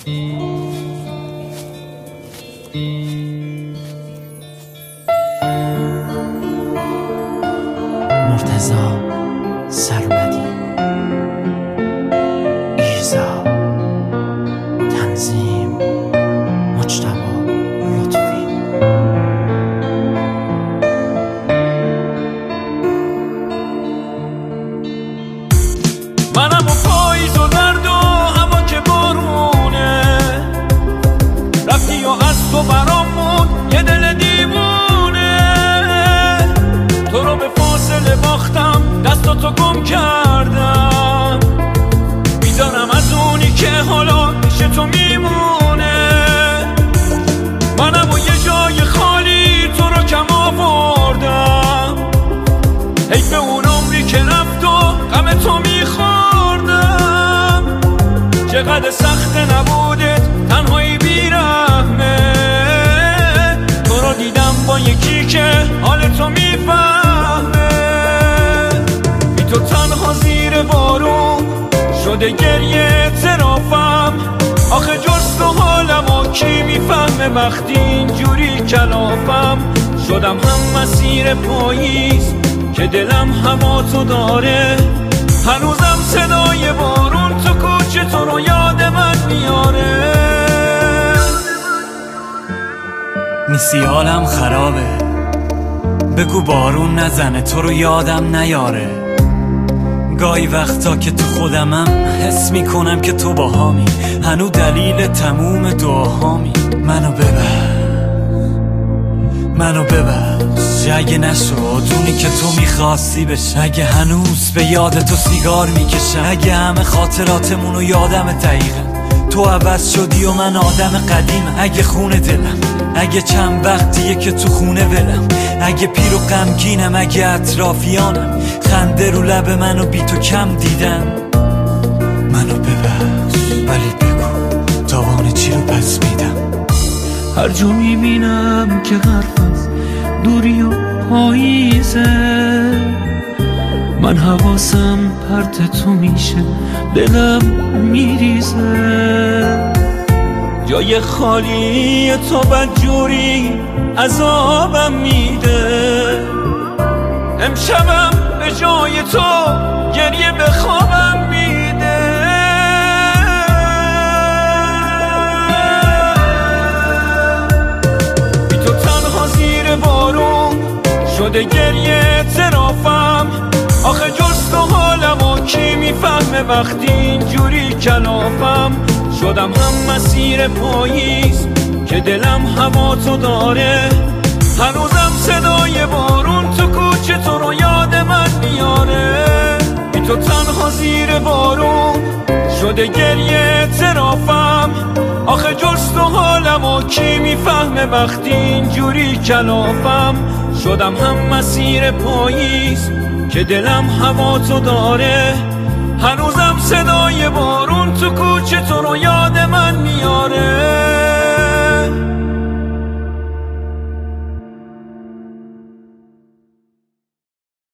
مرتضی سرمدی، ایرزا، تنظیم مجتبی لطفی. منم و پاییز و درد و هوا که بارونه، رفتی و از تو برامون یه دل دیوونه. تو رو به فاصله باختم، دستاتو گم کردم، میدانم از اونی که حالا پیش تو میمونه. منم و یه جای خالی تو رو کم آوردم، حیف به اون عمری که رفت و غم تو میخوردم. چقدر سخت نبودت تنهایی بیرحمه، تو رو دیدم با یکی که حال تو میفهمه. بی تو تنها زیر بارون شده گریه ترافم، آخه جز تو حالمو کی میفهمه وقتی اینجوری کلافم. شدم هم مسیر پاییز که دلم هوا تو داره، هنوزم صدای بارون تو کوچه تو رو یاد من میاره. نیستی حالم خرابه، بگو بارون نزنه تو رو یادم نیاره. گاهی وقتا که تو خودمم حس میکنم که تو باهامی، هنو دلیل تموم دعاهامی. منو ببخش اگه نشد اونی که تو میخواستی بشه، اگه هنوز به یاد تو سیگار میکشم، اگه همه خاطراتمونو یادم دقیقا تو عوض شدی و من آدم قدیم. اگه خونه دلم، اگه چند وقتیه که تو خونه ولم، اگه پیر و غمگینم، اگه اطرافیانم خنده رو لب منو بی تو کم دیدن. منو ببخش ولی بگو تاوان چی رو پس میدم. هر جا میبینم که حرف از دوری و پاییزه، من حواسم پرت تو میشه، دلم میریزه. جای خالی تو بدجوری عذابم میده، امشبم به جای تو گریه به خوابم میده. بی تو تنها زیر بارون شده گریه ترافم، آخه جز تو حالمو کی میفهمه وقتی اینجوری کلافم. شدم هم مسیر پاییز که دلم هوا تو داره، هنوزم صدای بارون تو کوچه تو رو یاد من میاره. بی تو تنها زیر بارون شده گریه ترافم، آخه جز تو حالمو کی میفهمه وقتی اینجوری کلافم. شدم هم مسیر پاییز که دلم هوا تو داره، هنوزم صدای بارون تو کوچه تو رو یاد من میاره.